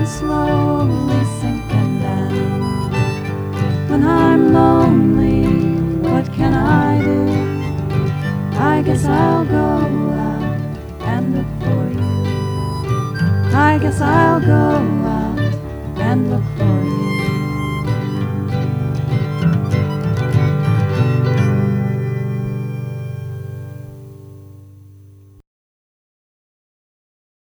I'm slowly sinking down. When I'm lonely, what can I do? I guess I'll go out and look for you. I guess I'll go out and look for you.